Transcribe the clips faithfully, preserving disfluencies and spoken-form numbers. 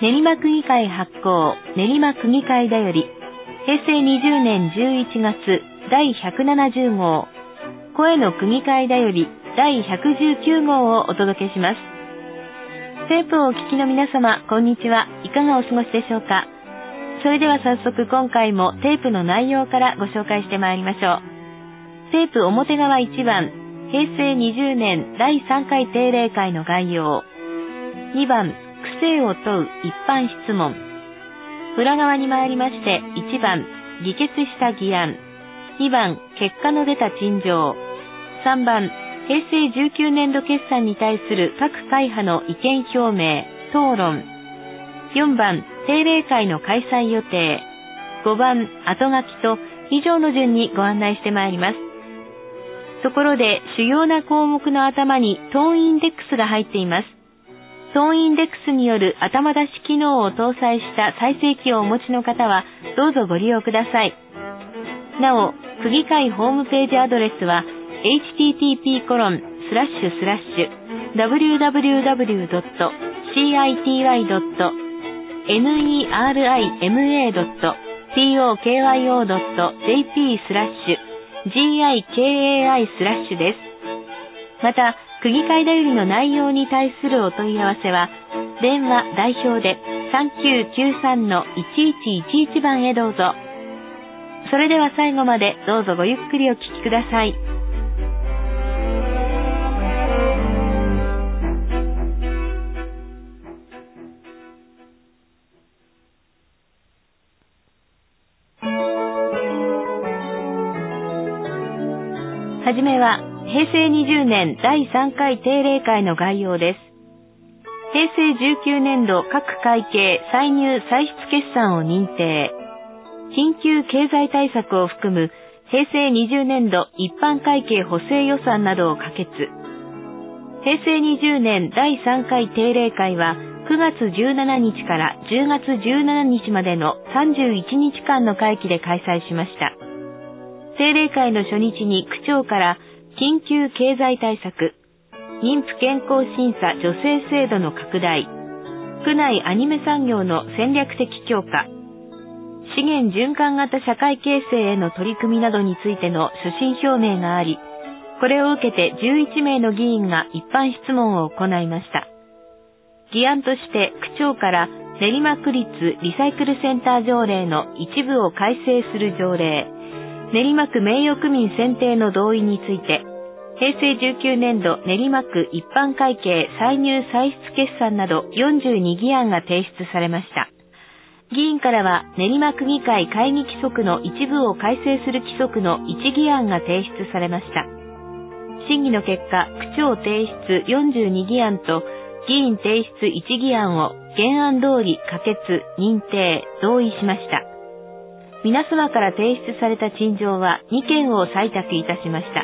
練馬区議会発行練馬区議会だよりへいせいにじゅうねんじゅういちがつだいひゃくななじゅうごう声の区議会だよりだいひゃくじゅうきゅうごうをお届けします。テープをお聞きの皆様、こんにちは。いかがお過ごしでしょうか。それでは早速今回もテープの内容からご紹介してまいりましょう。テープ表側いちばん、へいせいにじゅうねんだいさんかい定例会の概要。にばん、区政を問う一般質問。裏側に参りまして、いちばん、議決した議案。にばん、結果の出た陳情。さんばん、へいせいじゅうきゅうねんど決算に対する各会派の意見表明、討論。よんばん、定例会の開催予定。ごばん、後書きと以上の順にご案内してまいります。ところで、主要な項目の頭にトーンインデックスが入っています。トーンインデックスによる頭出し機能を搭載した再生機をお持ちの方は、どうぞご利用ください。なお、区議会ホームページアドレスは、エイチティーティーピーコロンスラッシュスラッシュダブリューダブリューダブリュードットシーアイティーワイドットネルマドットトーカイオドットジェーピースラッシュジーアイケーエーアイスラッシュです。また、区議会だよりの内容に対するお問い合わせは、電話代表で さんきゅうきゅうさんのいちいちいちいち 番へどうぞ。それでは最後までどうぞごゆっくりお聞きください。はじめは、へいせいにじゅうねんだいさんかい定例会の概要です。へいせいじゅうきゅうねんど各会計歳入歳出決算を認定。緊急経済対策を含むへいせいにじゅうねんど一般会計補正予算などを可決。へいせいにじゅうねんだいさんかい定例会はくがつじゅうしちにちからじゅうがつじゅうしちにちまでのさんじゅういちにちかんの会期で開催しました。定例会の初日に区長から緊急経済対策、妊婦健康審査助成制度の拡大、区内アニメ産業の戦略的強化、資源循環型社会形成への取り組みなどについての所信表明があり、これを受けてじゅういちめいの議員が一般質問を行いました。議案として区長から練馬区立リサイクルセンター条例の一部を改正する条例、練馬区名誉区民選定の同意について、へいせいじゅうきゅうねんど練馬区一般会計歳入歳出決算などよんじゅうに議案が提出されました。議員からは練馬区議会会議規則の一部を改正する規則のいち議案が提出されました。審議の結果、区長提出よんじゅうに議案と議員提出いち議案を原案通り可決、認定、同意しました。皆様から提出された陳情はにけんを採択いたしました。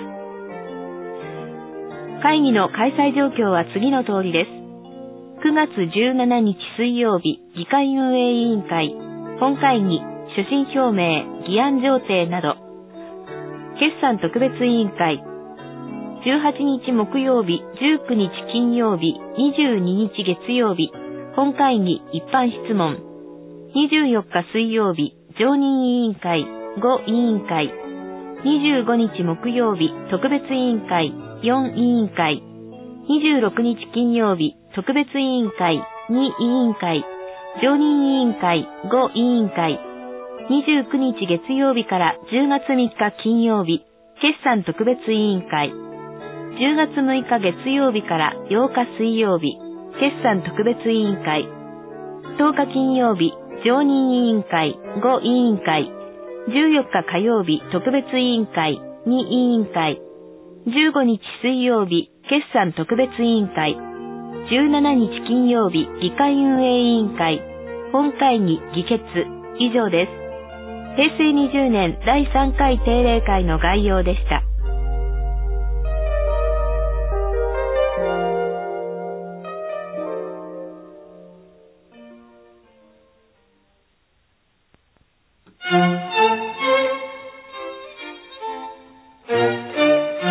会議の開催状況は次の通りです。くがつじゅうしちにち水曜日、議会運営委員会、本会議、所信表明、議案上程など。決算特別委員会、じゅうはちにち木曜日、じゅうくにち金曜日、にじゅうににち月曜日、本会議、一般質問。にじゅうよっか水曜日、常任委員会、ご委員会。にじゅうごにち木曜日、特別委員会、よん委員会。にじゅうろくにち金曜日、特別委員会、に委員会。常任委員会、ご委員会。にじゅうくにち月曜日からじゅうがつみっか金曜日、決算特別委員会。じゅうがつむいか月曜日からようか水曜日、決算特別委員会。とおか金曜日、常任委員会、ご委員会。じゅうよっか火曜日、特別委員会、に委員会。じゅうごにち水曜日、決算特別委員会。じゅうしちにち金曜日、議会運営委員会。本会議、議決。以上です。へいせいにじゅうねんだいさんかい定例会の概要でした。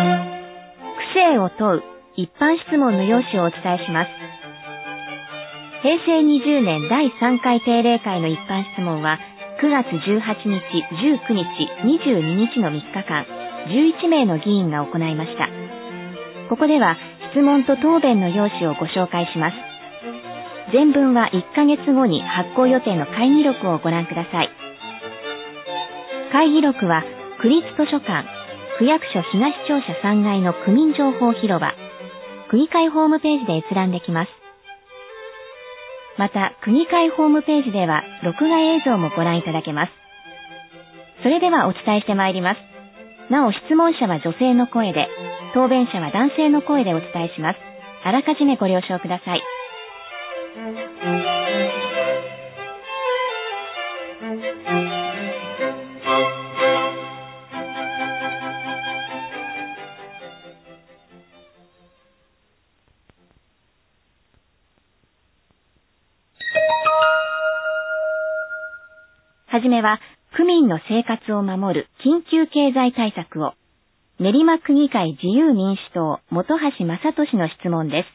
区政を問う一般質問の用紙をお伝えします。 へいせいにじゅうねんだいさんかい定例会の一般質問はくがつじゅうはちにち、じゅうくにち、にじゅうににちのみっかかん、じゅういちめいの議員が行いました。ここでは質問と答弁の用紙をご紹介します。全文はいっかげつごに発行予定の会議録をご覧ください。会議録は区立図書館、区役所東庁舎さんがいの区民情報広場、区議会ホームページで閲覧できます。また、区議会ホームページでは録画映像もご覧いただけます。それではお伝えしてまいります。なお質問者は女性の声で、答弁者は男性の声でお伝えします。あらかじめご了承ください。はじめは、区民の生活を守る緊急経済対策を、練馬区議会自由民主党本橋正俊の質問です。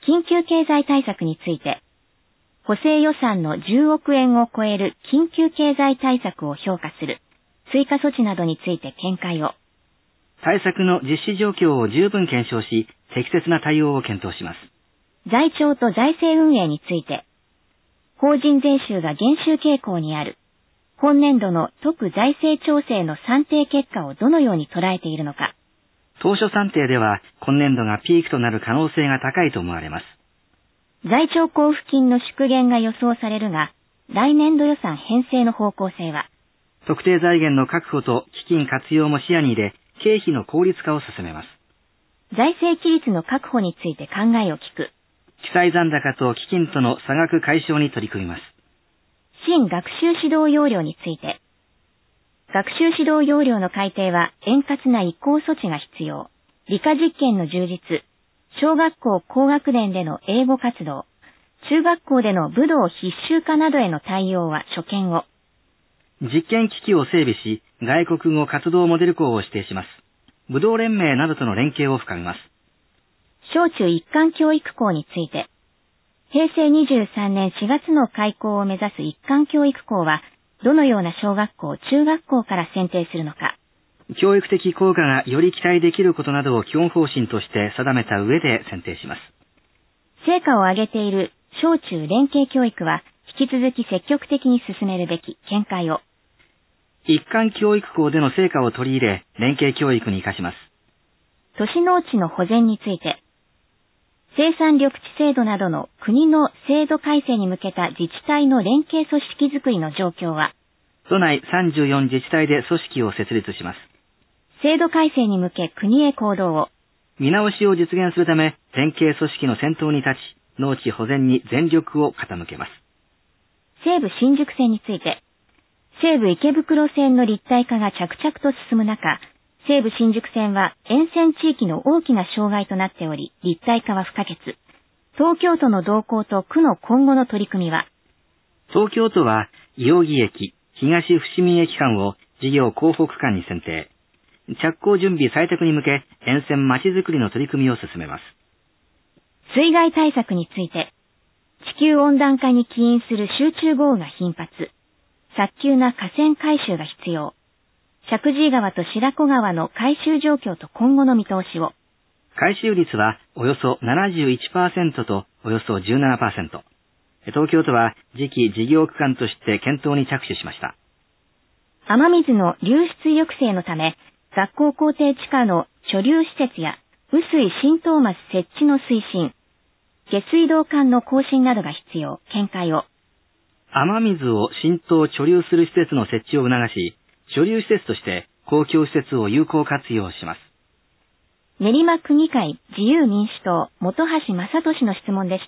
緊急経済対策について、補正予算のじゅうおくえんを超える緊急経済対策を評価する追加措置などについて見解を。 対策の実施状況を十分検証し、適切な対応を検討します。 財調と財政運営について、法人税収が減収傾向にある。本年度の特財政調整の算定結果をどのように捉えているのか。 当初算定では今年度がピークとなる可能性が高いと思われます。 財調交付金の縮減が予想されるが、来年度予算編成の方向性は、 特定財源の確保と基金活用も視野に入れ、経費の効率化を進めます。 財政規律の確保について考えを聞く。 記載残高と基金との差額解消に取り組みます。 新学習指導要領について、学習指導要領の改定は円滑な移行措置が必要。理科実験の充実、小学校高学年での英語活動、中学校での武道必修化などへの対応は所見を。 実験機器を整備し、外国語活動モデル校を指定します。武道連盟などとの連携を深めます。 小中一貫教育校について、へいせいにじゅうさんねんしがつの開校を目指す一貫教育校は、どのような小学校、中学校から選定するのか。 教育的効果がより期待できることなどを基本方針として定めた上で選定します。 成果を上げている小中連携教育は、引き続き積極的に進めるべき見解を。 一貫教育校での成果を取り入れ、連携教育に生かします。 都市農地の保全について、生産緑地制度などの国の制度改正に向けた自治体の連携組織づくりの状況は、 都内さんじゅうよん自治体で組織を設立します。 制度改正に向け国へ行動を。 見直しを実現するため、連携組織の先頭に立ち、農地保全に全力を傾けます。 西武新宿線について、西武池袋線の立体化が着々と進む中、西武新宿線は沿線地域の大きな障害となっており、立体化は不可欠。東京都の動向と区の今後の取り組みは、 東京都は、伊予木駅、東伏見駅間を事業候補区間に選定。着工準備採択に向け、沿線まちづくりの取り組みを進めます。 水害対策について、地球温暖化に起因する集中豪雨が頻発。早急な河川改修が必要。石神井川と白子川の改修状況と今後の見通しを。 改修率はおよそ ななじゅういちパーセント とおよそ じゅうななパーセント。東京都は次期事業区間として検討に着手しました。 雨水の流出抑制のため、学校校庭地下の貯留施設や雨水浸透マス設置の推進、下水道管の更新などが必要、見解を。 雨水を浸透貯留する施設の設置を促し、貯留施設として公共施設を有効活用します。 練馬区議会自由民主党本橋正俊の質問でした。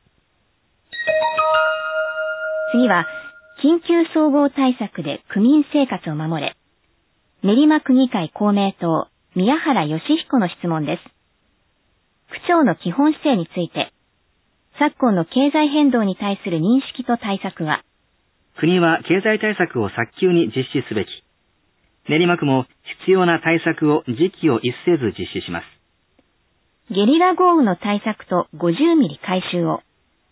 次は、緊急総合対策で区民生活を守れ。練馬区議会公明党宮原義彦の質問です。区長の基本姿勢について、昨今の経済変動に対する認識と対策は、 国は経済対策を早急に実施すべき。練馬区も必要な対策を時期を逸せず実施します。 ゲリラ豪雨の対策とごじゅうミリ回収を。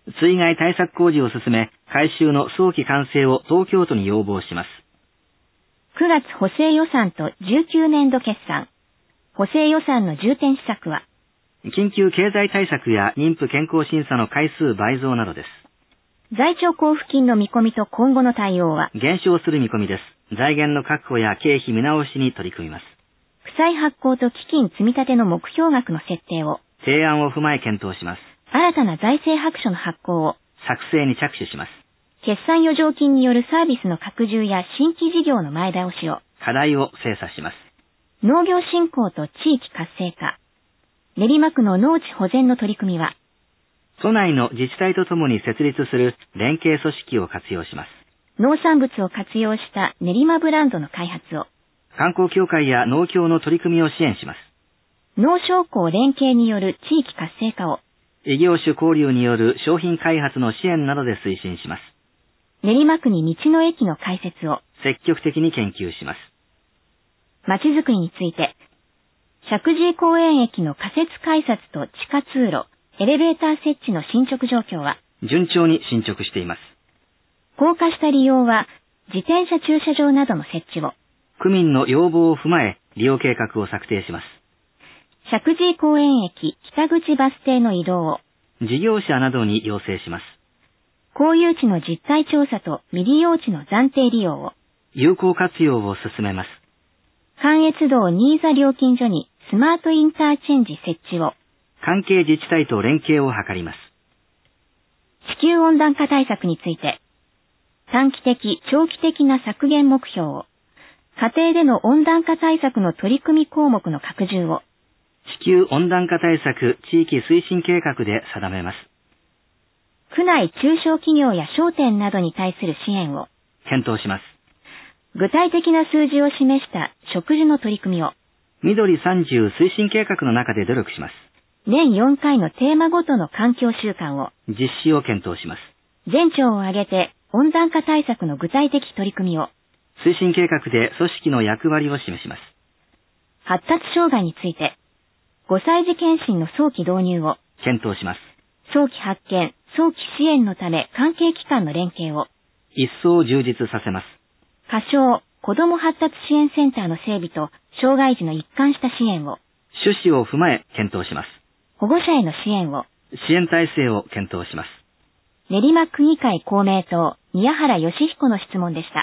水害対策工事を進め、改修の早期完成を東京都に要望します。 くがつ補正予算とじゅうきゅうねんど決算。補正予算の重点施策は、 緊急経済対策や妊婦健康審査の回数倍増などです。 財庁交付金の見込みと今後の対応は、 減少する見込みです。財源の確保や経費見直しに取り組みます。 負債発行と基金積み立ての目標額の設定を、 提案を踏まえ検討します。 新たな財政白書の発行を、 作成に着手します。 決算余剰金によるサービスの拡充や新規事業の前倒しを、 課題を精査します。 農業振興と地域活性化。練馬区の農地保全の取り組みは、 都内の自治体とともに設立する連携組織を活用します。 農産物を活用した練馬ブランドの開発を、 観光協会や農協の取り組みを支援します。 農商工連携による地域活性化を、 異業種交流による商品開発の支援などで推進します。 練馬区に道の駅の開設を、 積極的に研究します。 まちづくりについて、石神井公園駅の仮設改札と地下通路、エレベーター設置の進捗状況は、 順調に進捗しています。 高架下利用は、自転車駐車場などの設置を、 区民の要望を踏まえ、利用計画を策定します。 石神井公園駅北口バス停の移動を、 事業者などに要請します。 公有地の実態調査と未利用地の暫定利用を、 有効活用を進めます。 関越道新座料金所にスマートインターチェンジ設置を、 関係自治体と連携を図ります。 地球温暖化対策について、短期的、長期的な削減目標を、家庭での温暖化対策の取り組み項目の拡充を、 地球温暖化対策地域推進計画で定めます。 区内中小企業や商店などに対する支援を、 検討します。 具体的な数字を示した植樹の取り組みを、 緑さんじゅう推進計画の中で努力します。 年よんかいのテーマごとの環境週間を、 実施を検討します。 全庁を挙げて温暖化対策の具体的取り組みを、 推進計画で組織の役割を示します。 発達障害について、ごさい児検診の早期導入を、 検討します。 早期発見、早期支援のため関係機関の連携を、 一層充実させます。 仮称、子ども発達支援センターの整備と、障害児の一貫した支援を、 趣旨を踏まえ検討します。 保護者への支援を、 支援体制を検討します。 練馬区議会公明党、宮原義彦の質問でした。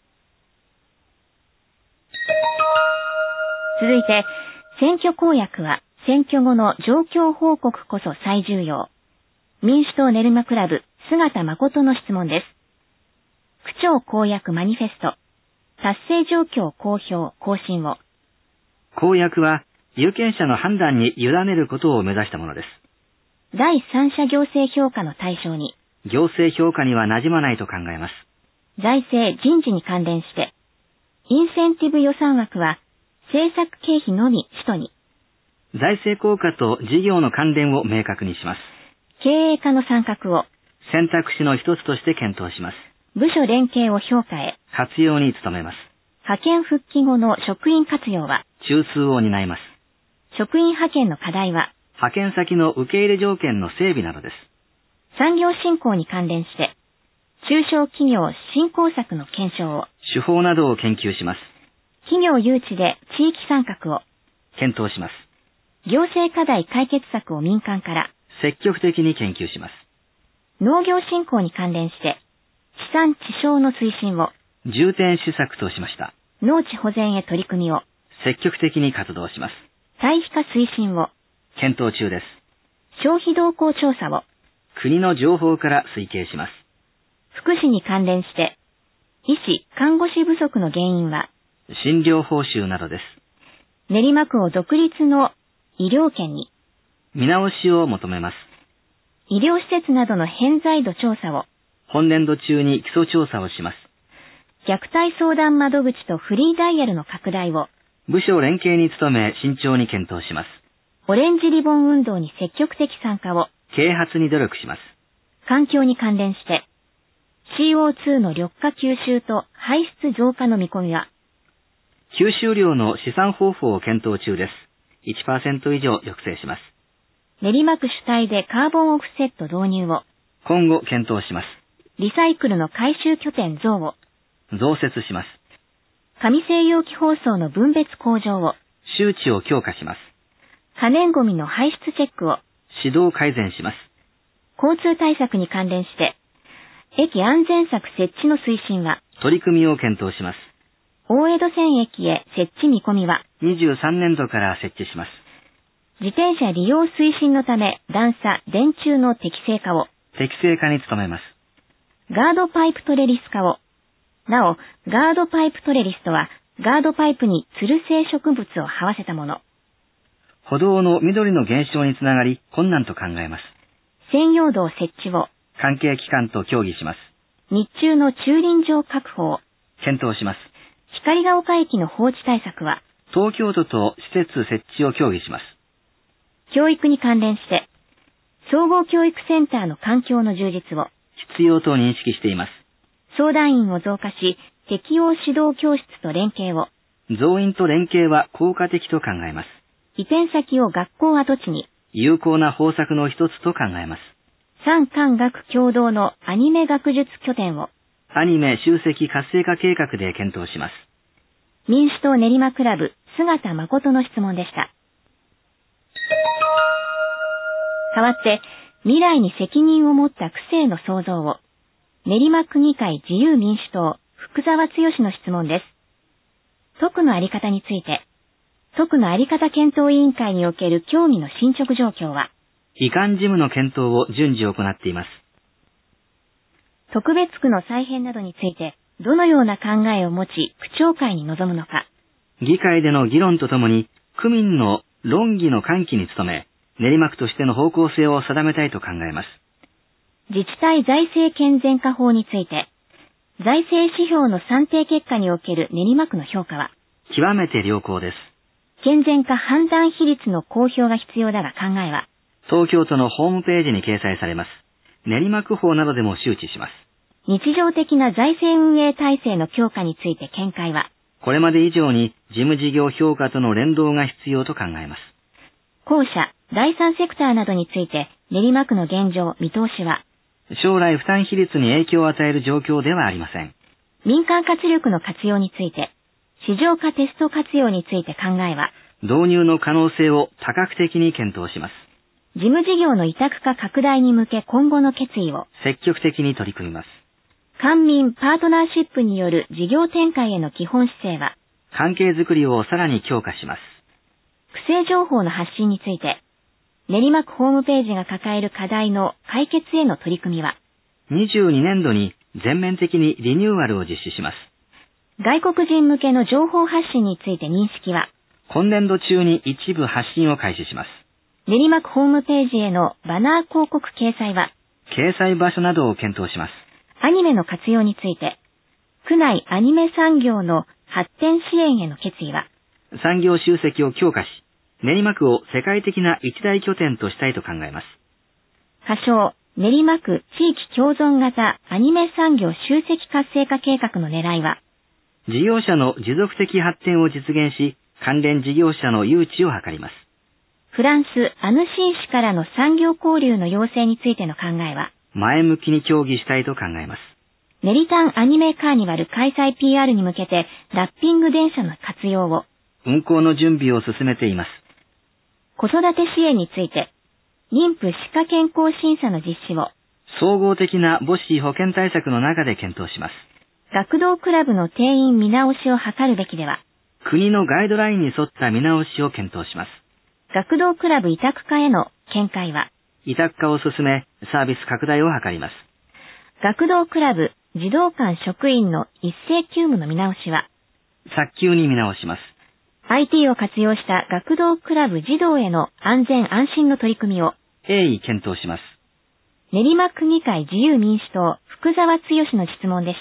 続いて、選挙公約は、選挙後の状況報告こそ最重要。民主党練馬クラブ、姿誠の質問です。区長公約マニフェスト、達成状況公表、更新を。 公約は、有権者の判断に委ねることを目指したものです。 第三者行政評価の対象に、 行政評価には馴染まないと考えます。 財政人事に関連して、インセンティブ予算枠は、政策経費のみ使途に、 財政効果と事業の関連を明確にします。 経営化の参画を、 選択肢の一つとして検討します。 部署連携を評価へ、 活用に努めます。 派遣復帰後の職員活用は、 中枢を担います。 職員派遣の課題は、 派遣先の受け入れ条件の整備などです。 産業振興に関連して、中小企業振興策の検証を、 手法などを研究します。 企業誘致で地域参画を、 検討します。 行政課題解決策を民間から、 積極的に研究します。 農業振興に関連して、地産地消の推進を、 重点施策としました。 農地保全へ取り組みを、 積極的に活動します。 堆肥化推進を、 検討中です。 消費動向調査を、 国の情報から推計します。 福祉に関連して、医師・看護師不足の原因は、 診療報酬などです。 練馬区を独立の医療圏に、 見直しを求めます。 医療施設などの偏在度調査を、 本年度中に基礎調査をします。 虐待相談窓口とフリーダイヤルの拡大を、 部署連携に努め慎重に検討します。 オレンジリボン運動に積極的参加を、 啓発に努力します。 環境に関連して、シーオーツー の緑化吸収と排出増加の見込みは、 吸収量の試算方法を検討中です。いちパーセント 以上抑制します。 練馬区主体でカーボンオフセット導入を、 今後検討します。 リサイクルの回収拠点増を。 増設します。 紙製容器包装の分別向上を。 周知を強化します。 可燃ゴミの排出チェックを。 指導改善します。 交通対策に関連して、駅安全柵設置の推進は、 取り組みを検討します。 大江戸線駅へ設置見込みは、 にじゅうさんねんどから設置します。 自転車利用推進のため段差・電柱の適正化を。 適正化に努めます。 ガードパイプトレリス化を。なお、ガードパイプトレリスとは、ガードパイプにつる性植物を這わせたもの。 歩道の緑の減少につながり困難と考えます。 専用道設置を。 関係機関と協議します。 日中の駐輪場確保を。 検討します。 光が丘駅の放置対策は、 東京都と施設設置を協議します。 教育に関連して、総合教育センターの環境の充実を。 必要と認識しています。 相談員を増加し、適応指導教室と連携を。 増員と連携は効果的と考えます。 移転先を学校跡地に。 有効な方策の一つと考えます。 産官学共同のアニメ学術拠点を。 アニメ集積活性化計画で検討します。 民主党練馬クラブ、姿誠の質問でした。代わって、未来に責任を持った区政の創造を。練馬区議会自由民主党、福沢剛の質問です。都区のあり方について、都区のあり方検討委員会における協議の進捗状況は、 移管事務の検討を順次行っています。 特別区の再編などについて、どのような考えを持ち、区長会に臨むのか。 議会での議論とともに、区民の論議の喚起に努め、練馬区としての方向性を定めたいと考えます。 自治体財政健全化法について、財政指標の算定結果における練馬区の評価は、 極めて良好です。 健全化判断比率の公表が必要だが考えは、 東京都のホームページに掲載されます。練馬区法などでも周知します。 日常的な財政運営体制の強化について見解は、 これまで以上に事務事業評価との連動が必要と考えます。 公社、第三セクターなどについて練馬区の現状、見通しは、 将来負担比率に影響を与える状況ではありません。 民間活力の活用について、市場化テスト活用について考えは、 導入の可能性を多角的に検討します。 事務事業の委託化拡大に向け今後の決意を、 積極的に取り組みます。 官民パートナーシップによる事業展開への基本姿勢は、 関係づくりをさらに強化します。 区政情報の発信について、練馬区ホームページが抱える課題の解決への取り組みは、 にじゅうにねんどに全面的にリニューアルを実施します。 外国人向けの情報発信について認識は、 今年度中に一部発信を開始します。 練馬区ホームページへのバナー広告掲載は、 掲載場所などを検討します。 アニメの活用について、区内アニメ産業の発展支援への決意は、 産業集積を強化し、練馬区を世界的な一大拠点としたいと考えます。 仮称、練馬区地域共存型アニメ産業集積活性化計画の狙いは、 事業者の持続的発展を実現し、関連事業者の誘致を図ります。 フランス・アヌシン市からの産業交流の要請についての考えは、 前向きに協議したいと考えます。 練りタンアニメカーニバル開催 ピーアール に向けてラッピング電車の活用を、 運行の準備を進めています。 子育て支援について、妊婦歯科健康審査の実施を、 総合的な母子保健対策の中で検討します。 学童クラブの定員見直しを図るべきでは、 国のガイドラインに沿った見直しを検討します。 学童クラブ委託化への見解は、 委託化を進め、サービス拡大を図ります。 学童クラブ児童館職員の一斉休務の見直しは、 早急に見直します。 アイティー を活用した学童クラブ児童への安全安心の取り組みを、 鋭意検討します。 練馬区議会自由民主党福沢剛の質問でした。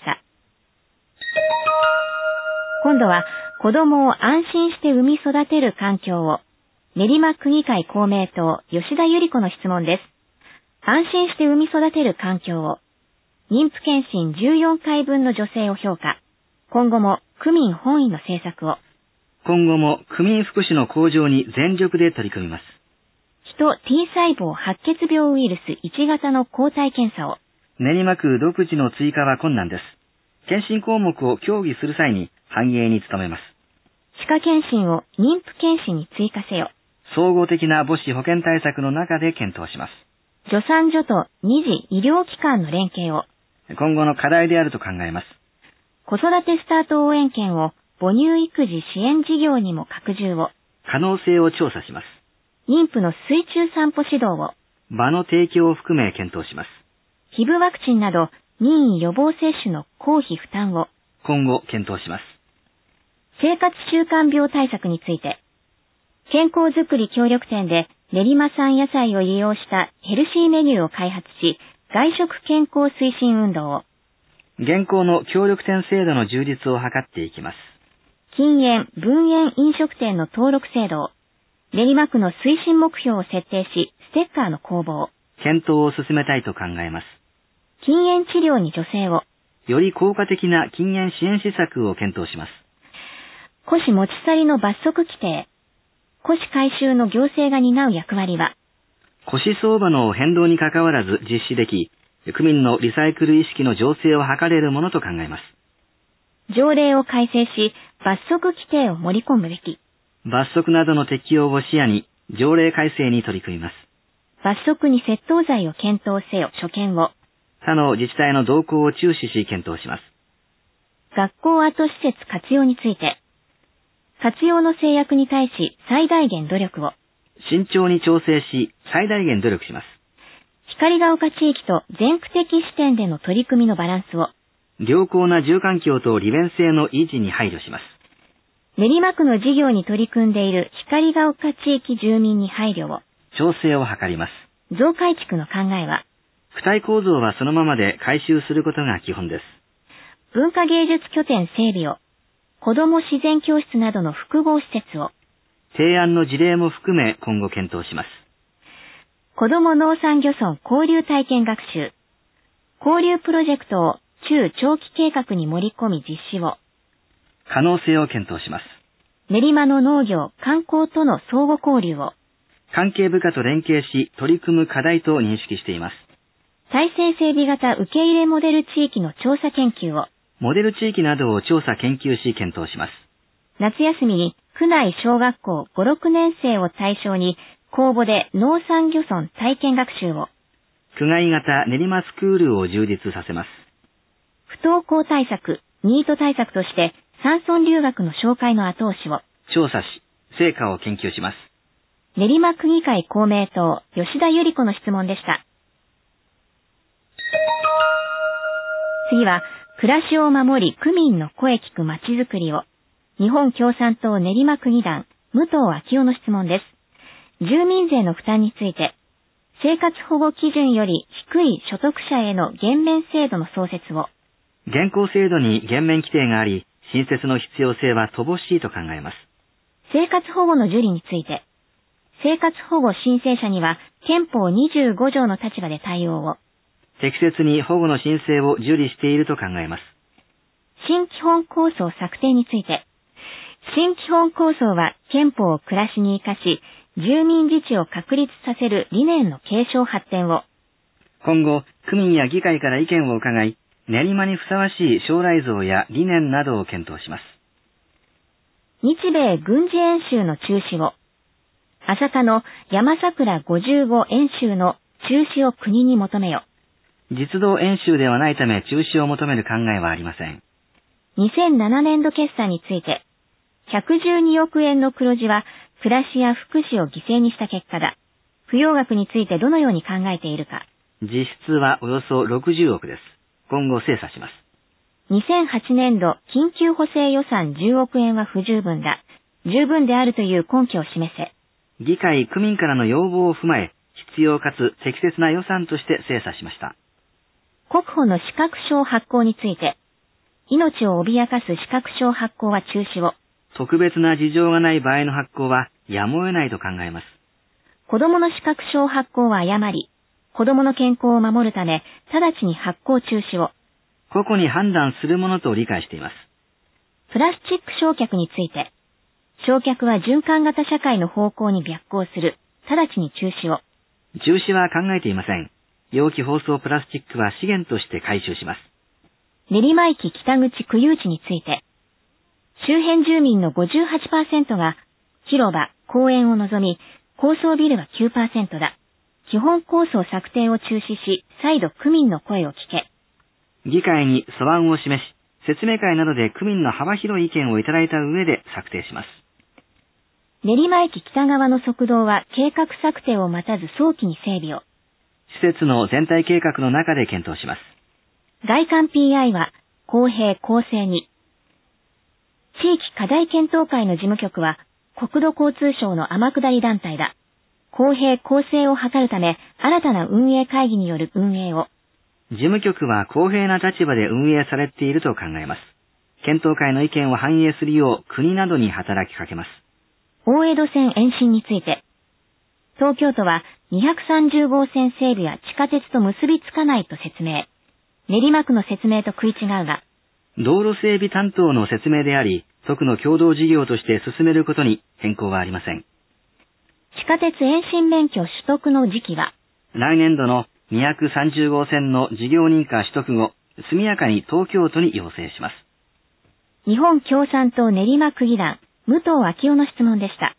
今度は子供を安心して産み育てる環境を、練馬区議会公明党吉田由里子の質問です。安心して産み育てる環境を、妊婦健診じゅうよんかいぶんの女性を評価。今後も区民本位の政策を。 今後も区民福祉の向上に全力で取り組みます。 人 T 細胞白血病ウイルスいち型の抗体検査を。 練馬区独自の追加は困難です。検診項目を協議する際に反映に努めます。 歯科検診を妊婦検診に追加せよ。 総合的な母子保健対策の中で検討します。 助産所と二次医療機関の連携を。 今後の課題であると考えます。 子育てスタート応援券を母乳育児支援事業にも拡充を。 可能性を調査します。 妊婦の水中散歩指導を。 場の提供を含め検討します。 ヒブワクチンなど任意予防接種の公費負担を。 今後検討します。 生活習慣病対策について、健康づくり協力店で練馬産野菜を利用したヘルシーメニューを開発し、外食健康推進運動を。 現行の協力店制度の充実を図っていきます。 禁煙・分煙飲食店の登録制度を。練馬区の推進目標を設定し、ステッカーの公募を。 検討を進めたいと考えます。 禁煙治療に助成を。 より効果的な禁煙支援施策を検討します。 古紙持ち去りの罰則規定。古紙回収の行政が担う役割は。 古紙相場の変動に関わらず実施でき、区民のリサイクル意識の醸成を図れるものと考えます。 条例を改正し、罰則規定を盛り込むべき。 罰則などの適用を視野に、条例改正に取り組みます。 罰則に窃盗罪を検討せよ、所見を。 他の自治体の動向を注視し検討します。 学校跡施設活用について。活用の制約に対し最大限努力を。 慎重に調整し、最大限努力します。 光が丘地域と全区的視点での取り組みのバランスを。 良好な住環境と利便性の維持に配慮します。 練馬区の事業に取り組んでいる光が丘地域住民に配慮を。 調整を図ります。 増改築の考えは。 躯体構造はそのままで改修することが基本です。 文化芸術拠点整備を。子ども自然教室などの複合施設を。 提案の事例も含め今後検討します。 子ども農産漁村交流体験学習。交流プロジェクトを中長期計画に盛り込み実施を。 可能性を検討します。 練馬の農業、観光との相互交流を。 関係部課と連携し取り組む課題と認識しています。 再生整備型受け入れモデル地域の調査研究を。 モデル地域などを調査研究し検討します。 夏休みに区内小学校ご、ろくねん生を対象に公募で農産漁村体験学習を。 区外型練馬スクールを充実させます。 不登校対策、ニート対策として山村留学の紹介の後押しを。 調査し、成果を研究します。 練馬区議会公明党、吉田由里子の質問でした。次は、暮らしを守り区民の声聞くまちづくりを。日本共産党練馬区議団、武藤昭夫の質問です。住民税の負担について、生活保護基準より低い所得者への減免制度の創設を。 現行制度に減免規定があり、新設の必要性は乏しいと考えます。 生活保護の受理について、生活保護申請者には憲法にじゅうご条の立場で対応を。 適切に保護の申請を受理していると考えます。 新基本構想策定について、新基本構想は憲法を暮らしに生かし、住民自治を確立させる理念の継承発展を。 今後、区民や議会から意見を伺い、練馬にふさわしい将来像や理念などを検討します。 日米軍事演習の中止を。朝霞の山桜ごじゅうご演習の中止を国に求めよ。 実動演習ではないため中止を求める考えはありません。 にせんななねんど決算について、ひゃくじゅうにおくえんの黒字は暮らしや福祉を犠牲にした結果だ。不要額についてどのように考えているか。 実質はおよそろくじゅうおくです。今後精査します。 にせんはちねんど緊急補正予算じゅうおくえんは不十分だ。十分であるという根拠を示せ。 議会・区民からの要望を踏まえ、必要かつ適切な予算として精査しました。 国保の資格証発行について、命を脅かす資格証発行は中止を。 特別な事情がない場合の発行はやむを得ないと考えます。 子供の資格証発行は誤り、子供の健康を守るため、直ちに発行中止を。 個々に判断するものと理解しています。 プラスチック焼却について、焼却は循環型社会の方向に逆行する、直ちに中止を。 中止は考えていません。 容器包装プラスチックは資源として回収します。 練馬駅北口区有地について、周辺住民の ごじゅうはちパーセント が広場、公園を除み、高層ビルは きゅうパーセント だ。基本構想策定を中止し、再度区民の声を聞け。 議会に素案を示し、説明会などで区民の幅広い意見をいただいた上で策定します。 練馬駅北側の側道は計画策定を待たず早期に整備を。 施設の全体計画の中で検討します。 外観 ピーアイ は公平公正に。地域課題検討会の事務局は国土交通省の天下り団体だ。公平公正を図るため新たな運営会議による運営を。 事務局は公平な立場で運営されていると考えます。検討会の意見を反映するよう国などに働きかけます。 大江戸線延伸について、東京都はにひゃくさんじゅうごうせん整備は地下鉄と結びつかないと説明。練馬区の説明と食い違うが、 道路整備担当の説明であり、都区の共同事業として進めることに変更はありません。 地下鉄延伸免許取得の時期は、 来年度のにひゃくさんじゅうごうせんの事業認可取得後、速やかに東京都に要請します。 日本共産党練馬区議団、武藤昭夫の質問でした。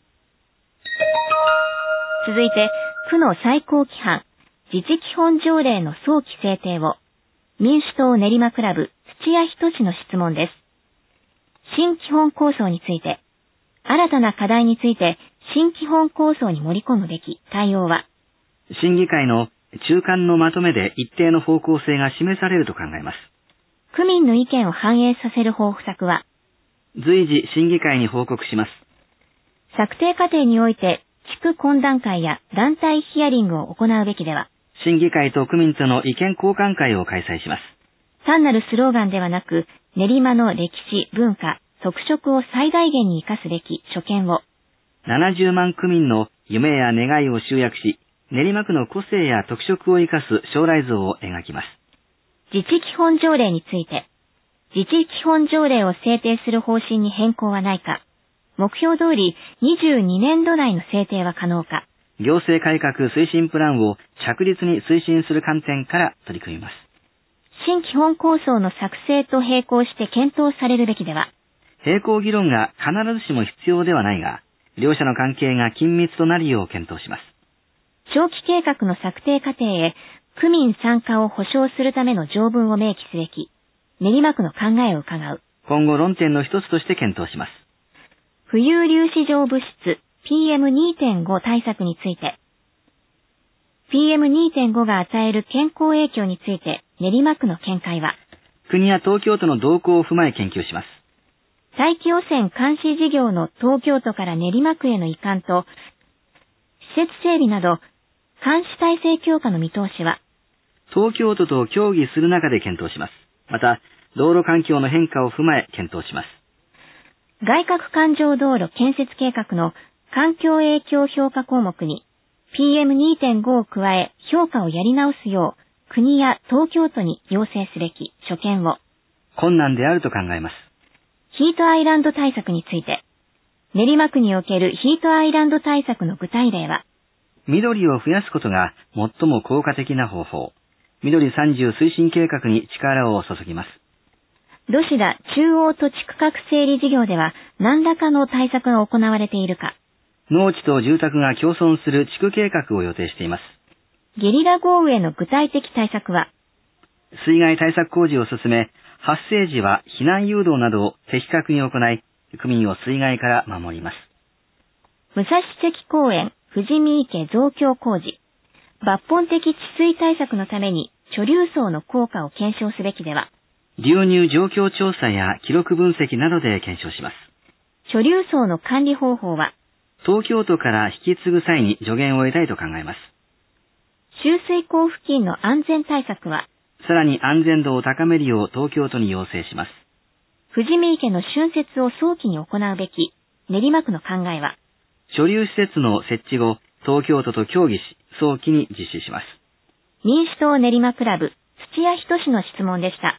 続いて、区の最高規範、自治基本条例の早期制定を、民主党練馬クラブ、土屋仁の質問です。新基本構想について、新たな課題について、新基本構想に盛り込むべき対応は、 審議会の中間のまとめで一定の方向性が示されると考えます。 区民の意見を反映させる方策は、 随時審議会に報告します。 策定過程において、地区懇談会や団体ヒアリングを行うべきでは、 審議会と区民との意見交換会を開催します。 単なるスローガンではなく、練馬の歴史、文化、特色を最大限に生かすべき所見を、 ななじゅうまん区民の夢や願いを集約し、練馬区の個性や特色を生かす将来像を描きます。 自治基本条例について、自治基本条例を制定する方針に変更はないか、目標通りにじゅうにねんど内の制定は可能か、 行政改革推進プランを着実に推進する観点から取り組みます。 新基本構想の作成と並行して検討されるべきでは、 並行議論が必ずしも必要ではないが、両者の関係が緊密となるよう検討します。 長期計画の策定過程へ区民参加を保障するための条文を明記すべき、練馬区の考えを伺う。 今後論点の一つとして検討します。 浮遊粒子状物質 ピーエムにてんご 対策について、ピーエムにてんご が与える健康影響について練馬区の見解は、 国や東京都の動向を踏まえ研究します。 大気汚染監視事業の東京都から練馬区への移管と、施設整備など、監視体制強化の見通しは、 東京都と協議する中で検討します。また、道路環境の変化を踏まえ検討します。 外郭環状道路建設計画の環境影響評価項目に ピーエムにてんご を加え評価をやり直すよう国や東京都に要請すべき所見を。 困難であると考えます。 ヒートアイランド対策について、練馬区におけるヒートアイランド対策の具体例は、 緑を増やすことが最も効果的な方法。緑さんじゅう推進計画に力を注ぎます。 土師田中央土地区画整理事業では何らかの対策が行われているか。 農地と住宅が共存する地区計画を予定しています。 ゲリラ豪雨への具体的対策は、 水害対策工事を進め、発生時は避難誘導などを的確に行い、区民を水害から守ります。 武蔵関公園富士見池増強工事。抜本的治水対策のために貯留層の効果を検証すべきでは、 流入状況調査や記録分析などで検証します。 貯留層の管理方法は、 東京都から引き継ぐ際に助言を得たいと考えます。 集水溝付近の安全対策は、 さらに安全度を高めるよう東京都に要請します。 富士見池の浚渫を早期に行うべき練馬区の考えは、 貯留施設の設置後、東京都と協議し、早期に実施します。 民主党練馬クラブ、土屋仁の質問でした。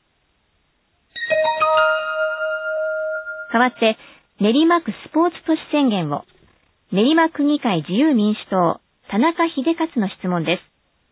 代わって、練馬区スポーツ都市宣言を、練馬区議会自由民主党、田中秀勝の質問です。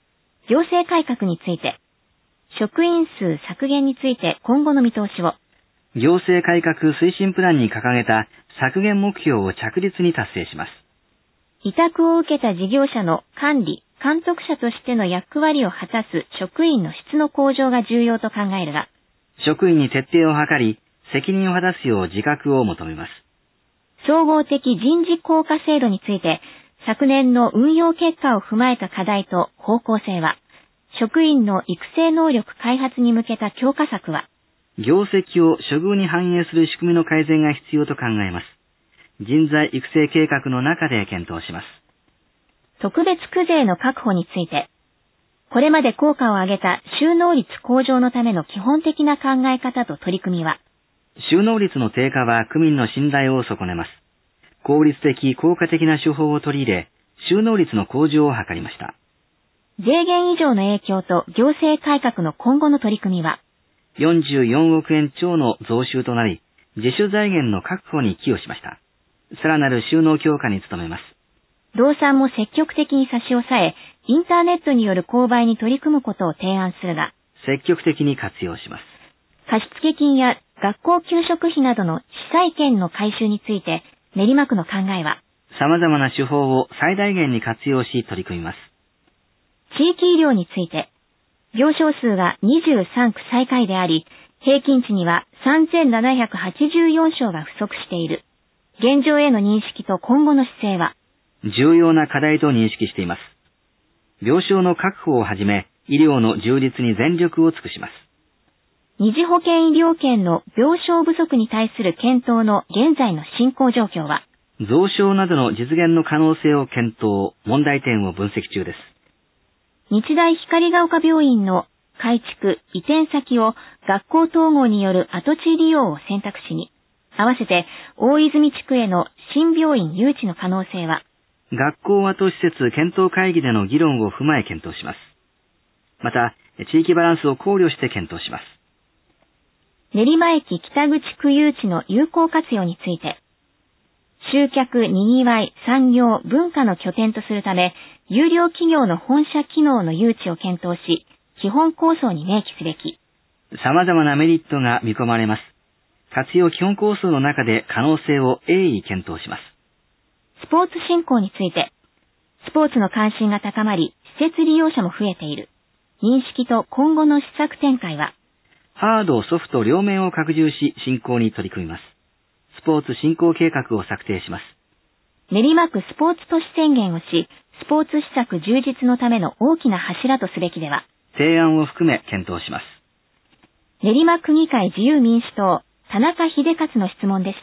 行政改革について、職員数削減について今後の見通しを、 行政改革推進プランに掲げた削減目標を着実に達成します。 委託を受けた事業者の管理、監督者としての役割を果たす職員の質の向上が重要と考えるが、 職員に徹底を図り、責任を果たすよう自覚を求めます。 総合的人事効果制度について、昨年の運用結果を踏まえた課題と方向性は、職員の育成能力開発に向けた強化策は、 業績を処遇に反映する仕組みの改善が必要と考えます。人材育成計画の中で検討します。 特別区税の確保について、これまで効果を上げた収納率向上のための基本的な考え方と取り組みは、 収納率の低下は区民の信頼を損ねます。効率的、効果的な手法を取り入れ、収納率の向上を図りました。 税減以上の影響と行政改革の今後の取り組みは、 よんじゅうよんおくえん超の増収となり、自主財源の確保に寄与しました。さらなる収納強化に努めます。 労産も積極的に差し押さえ、インターネットによる購買に取り組むことを提案するが、 積極的に活用します。 貸付金や学校給食費などの市債権の回収について、練馬区の考えは、 様々な手法を最大限に活用し取り組みます。 地域医療について、病床数がにじゅうさんく最下位であり、平均値にはさんぜんななひゃくはちじゅうよんしょうが不足している。現状への認識と今後の姿勢は、 重要な課題と認識しています。病床の確保をはじめ、医療の充実に全力を尽くします。 二次保険医療圏の病床不足に対する検討の現在の進行状況は、 増床などの実現の可能性を検討、問題点を分析中です。 日大光が丘病院の改築、移転先を学校統合による跡地利用を選択肢に、合わせて大泉地区への新病院誘致の可能性は、 学校跡施設検討会議での議論を踏まえ検討します。また、地域バランスを考慮して検討します。 練馬駅北口区誘致の有効活用について、集客、にぎわい、産業、文化の拠点とするため、有料企業の本社機能の誘致を検討し、基本構想に明記すべき。 様々なメリットが見込まれます。活用基本構想の中で可能性を鋭意検討します。 スポーツ振興について、スポーツの関心が高まり、施設利用者も増えている。認識と今後の施策展開は、 ハード、ソフト両面を拡充し、振興に取り組みます。スポーツ振興計画を策定します。 練馬区スポーツ都市宣言をし、スポーツ施策充実のための大きな柱とすべきでは、 提案を含め検討します。 練馬区議会自由民主党、田中秀勝の質問でした。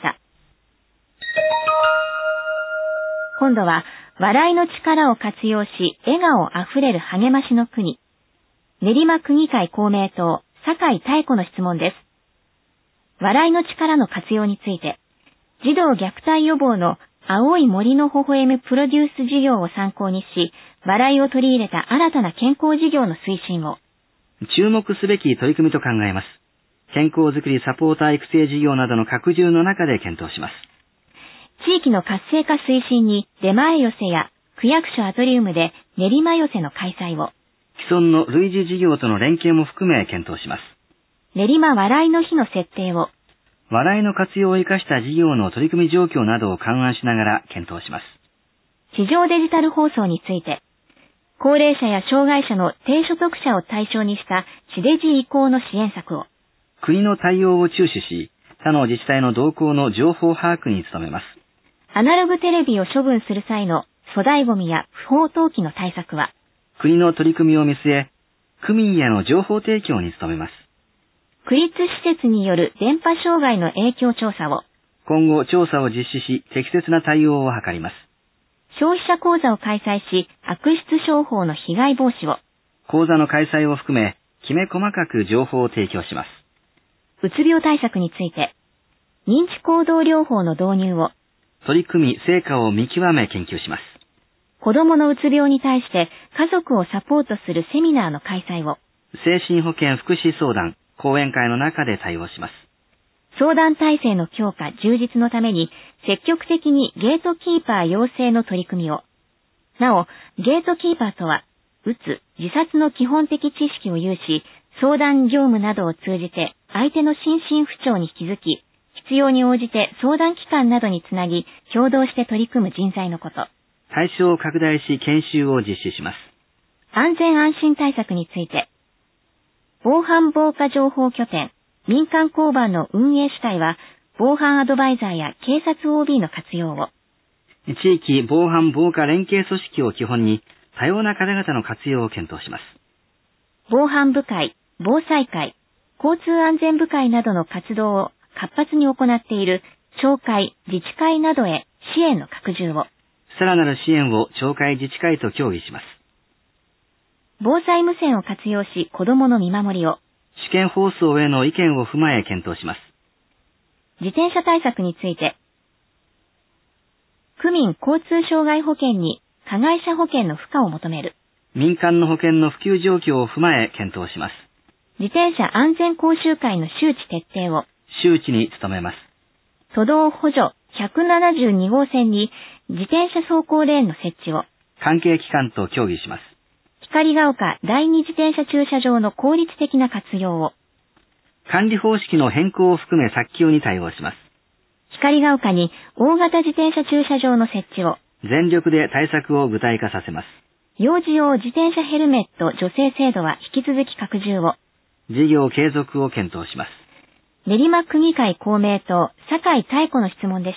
今度は、笑いの力を活用し、笑顔あふれる励ましの国。練馬区議会公明党、酒井妙子の質問です。笑いの力の活用について、児童虐待予防の青い森の微笑むプロデュース事業を参考にし、笑いを取り入れた新たな健康事業の推進を。 注目すべき取り組みと考えます。健康づくりサポーター育成事業などの拡充の中で検討します。 地域の活性化推進に出前寄せや区役所アトリウムで練馬寄せの開催を。 既存の類似事業との連携も含め検討します。 練馬笑いの日の設定を。 笑いの活用を生かした事業の取り組み状況などを勘案しながら検討します。 地上デジタル放送について、高齢者や障害者の低所得者を対象にした地デジ移行の支援策を。 国の対応を注視し、他の自治体の動向の情報把握に努めます。 アナログテレビを処分する際の粗大ゴミや不法投棄の対策は、 国の取り組みを見据え、区民への情報提供に努めます。 区立施設による電波障害の影響調査を。 今後調査を実施し、適切な対応を図ります。 消費者講座を開催し、悪質商法の被害防止を。 講座の開催を含め、きめ細かく情報を提供します。 うつ病対策について、認知行動療法の導入を。 取り組み、成果を見極め研究します。 子供のうつ病に対して家族をサポートするセミナーの開催を。 精神保健福祉相談、講演会の中で対応します。 相談体制の強化、充実のために積極的にゲートキーパー養成の取り組みを。なお、ゲートキーパーとは、 うつ、自殺の基本的知識を有し、相談業務などを通じて相手の心身不調に気づき、必要に応じて相談機関などにつなぎ、共同して取り組む人材のこと。 対象を拡大し研修を実施します。 安全安心対策について、防犯防火情報拠点、民間交番の運営主体は、防犯アドバイザーや警察 オービー の活用を。 地域防犯防火連携組織を基本に、多様な方々の活用を検討します。 防犯部会、防災会、交通安全部会などの活動を活発に行っている町会、自治会などへ支援の拡充を。 さらなる支援を町会自治会と協議します。 防災無線を活用し子どもの見守りを。 試験放送への意見を踏まえ検討します。 自転車対策について、区民交通障害保険に加害者保険の付加を求める。 民間の保険の普及状況を踏まえ検討します。 自転車安全講習会の周知徹底を。 周知に努めます。 都道補助ひゃくななじゅうに号線に自転車走行レーンの設置を。 関係機関と協議します。 光が丘第二自転車駐車場の効率的な活用を。 管理方式の変更を含め早急に対応します。 光が丘に大型自転車駐車場の設置を。 全力で対策を具体化させます。 幼児用自転車ヘルメット助成制度は引き続き拡充を。 事業継続を検討します。 練馬区議会公明党、酒井太子の質問でした。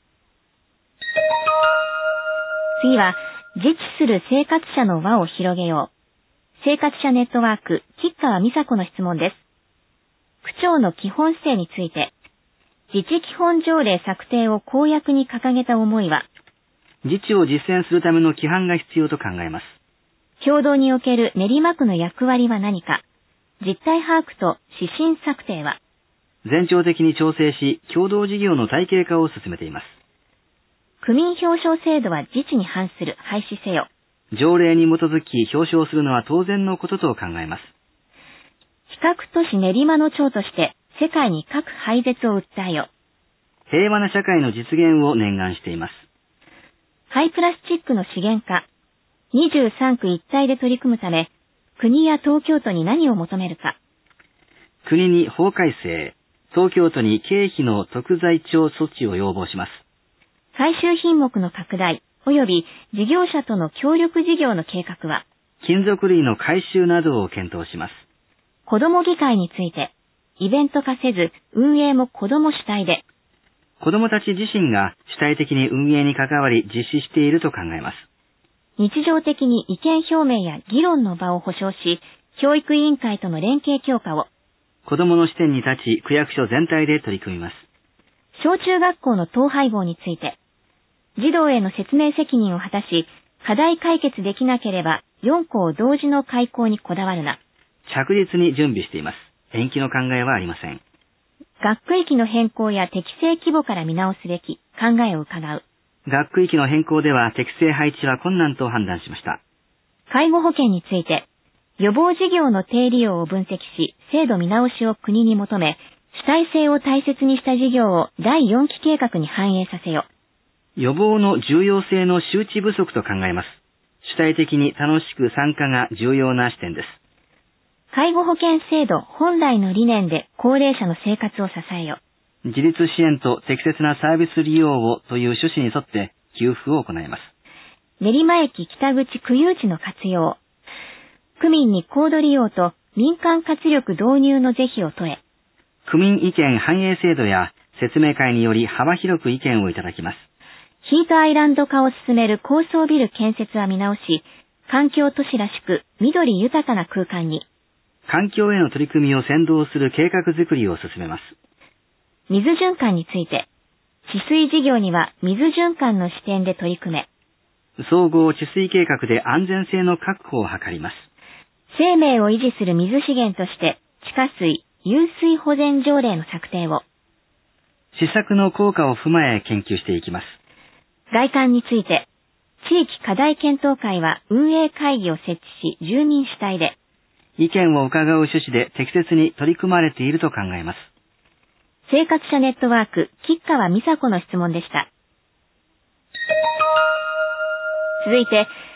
次は、自治する生活者の輪を広げよう。生活者ネットワーク、吉川美佐子の質問です。区長の基本姿勢について、自治基本条例策定を公約に掲げた思いは、 自治を実践するための規範が必要と考えます。 共同における練馬区の役割は何か、実態把握と指針策定は、 全庁的に調整し、共同事業の体系化を進めています。 区民表彰制度は自治に反する、廃止せよ。 条例に基づき表彰するのは当然のことと考えます。 非核都市練馬の長として、世界に核廃絶を訴えよ。 平和な社会の実現を念願しています。 廃プラスチックの資源化、にじゅうさん区一体で取り組むため、国や東京都に何を求めるか。 国に法改正、東京都に経費の特罪徴措置を要望します。 回収品目の拡大、及び事業者との協力事業の計画は、 金属類の回収などを検討します。 子ども議会について、イベント化せず、運営も子ども主体で、 子どもたち自身が主体的に運営に関わり実施していると考えます。 日常的に意見表明や議論の場を保障し、教育委員会との連携強化を、 子どもの視点に立ち、区役所全体で取り組みます。 小中学校の統廃合について、児童への説明責任を果たし、課題解決できなければ、よん校同時の開校にこだわるな。 着実に準備しています。延期の考えはありません。 学区域の変更や適正規模から見直すべき、考えを伺う。 学区域の変更では適正配置は困難と判断しました。 介護保険について、予防事業の低利用を分析し、制度見直しを国に求め、主体性を大切にした事業をだいよんき計画に反映させよ。 予防の重要性の周知不足と考えます。主体的に楽しく参加が重要な視点です。 介護保険制度本来の理念で高齢者の生活を支えよ。 自立支援と適切なサービス利用をという趣旨に沿って給付を行います。 練馬駅北口区有地の活用。区民に高度利用と民間活力導入の是非を問え。 区民意見反映制度や説明会により幅広く意見をいただきます。 ヒートアイランド化を進める高層ビル建設は見直し、環境都市らしく緑豊かな空間に。 環境への取り組みを先導する計画づくりを進めます。 水循環について、治水事業には水循環の視点で取り組め。 総合治水計画で安全性の確保を図ります。 生命を維持する水資源として、地下水、湧水保全条例の策定を。 施策の効果を踏まえ研究していきます。 外観について、地域課題検討会は運営会議を設置し、住民主体で、 意見を伺う趣旨で適切に取り組まれていると考えます。 生活者ネットワーク、吉川美佐子の質問でした。続いて、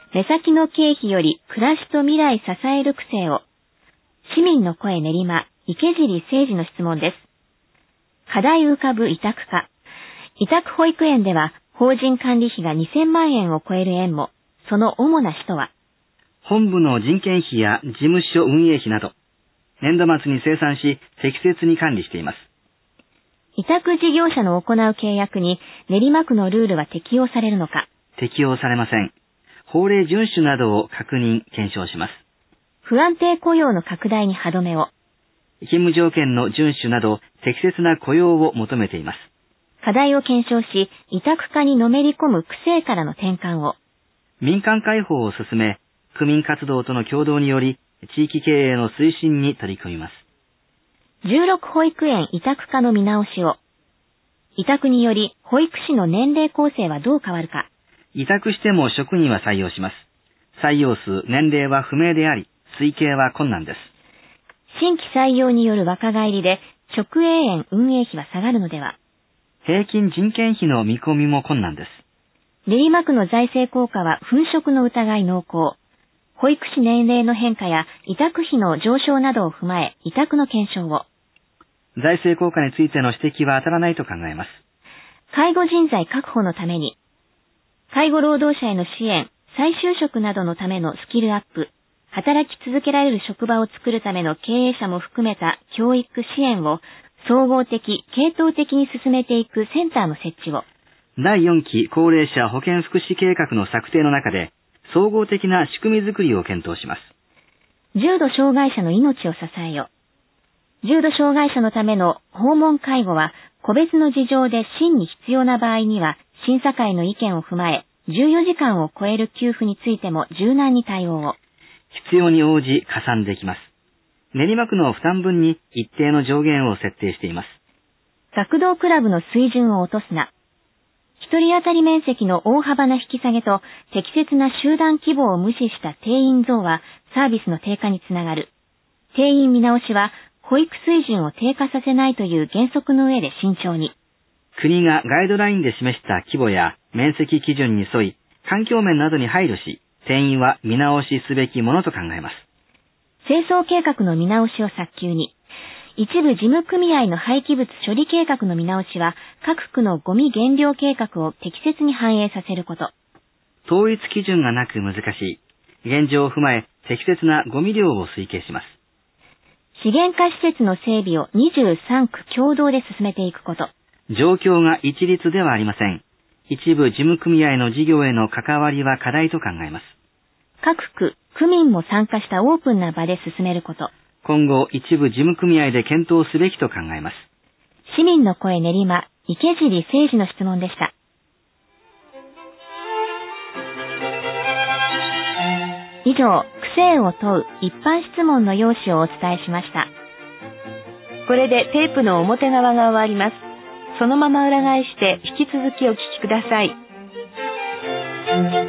目先の経費より暮らしと未来支える区政を。市民の声練馬、池尻誠二の質問です。課題浮かぶ委託課。委託保育園では法人管理費がにせんまんえんを超える園も、その主な使途は本部の人件費や事務所運営費など、年度末に精算し適切に管理しています。 委託事業者の行う契約に練馬区のルールは適用されるのか。 適用されません。法令遵守などを確認、検証します。 不安定雇用の拡大に歯止めを。 勤務条件の遵守など適切な雇用を求めています。 課題を検証し、委託化にのめり込む区政からの転換を。 民間開放を進め、区民活動との協働により、地域経営の推進に取り組みます。 じゅうろく保育園委託化の見直しを。委託により保育士の年齢構成はどう変わるか。 委託しても職員は採用します。採用数、年齢は不明であり、推計は困難です。 新規採用による若返りで直営園運営費は下がるのでは。 平均人件費の見込みも困難です。 練馬区の財政効果は粉飾の疑い濃厚。保育士年齢の変化や委託費の上昇などを踏まえ、委託の検証を。 財政効果についての指摘は当たらないと考えます。 介護人材確保のために、介護労働者への支援、再就職などのためのスキルアップ、働き続けられる職場を作るための経営者も含めた教育支援を総合的、系統的に進めていくセンターの設置を。 だいよんき高齢者保健福祉計画の策定の中で、総合的な仕組みづくりを検討します。 重度障害者の命を支えよ。重度障害者のための訪問介護は、個別の事情で真に必要な場合には、審査会の意見を踏まえ、じゅうよじかんを超える給付についても柔軟に対応を。 必要に応じ加算できます。練馬区の負担分に一定の上限を設定しています。 学童クラブの水準を落とすな。一人当たり面積の大幅な引き下げと適切な集団規模を無視した定員増はサービスの低下につながる。定員見直しは保育水準を低下させないという原則の上で慎重に。 国がガイドラインで示した規模や面積基準に沿い、環境面などに配慮し、定員は見直しすべきものと考えます。 清掃計画の見直しを早急に。一部事務組合の廃棄物処理計画の見直しは、各区のゴミ減量計画を適切に反映させること。 統一基準がなく難しい。現状を踏まえ、適切なゴミ量を推計します。 資源化施設の整備をにじゅうさんく共同で進めていくこと。 状況が一律ではありません。一部事務組合の事業への関わりは課題と考えます。 各区、区民も参加したオープンな場で進めること。 今後、一部事務組合で検討すべきと考えます。 市民の声練馬、池尻誠二の質問でした。以上、区政を問う一般質問の用紙をお伝えしました。 これでテープの表側が終わります。そのまま裏返して引き続きお聞きください。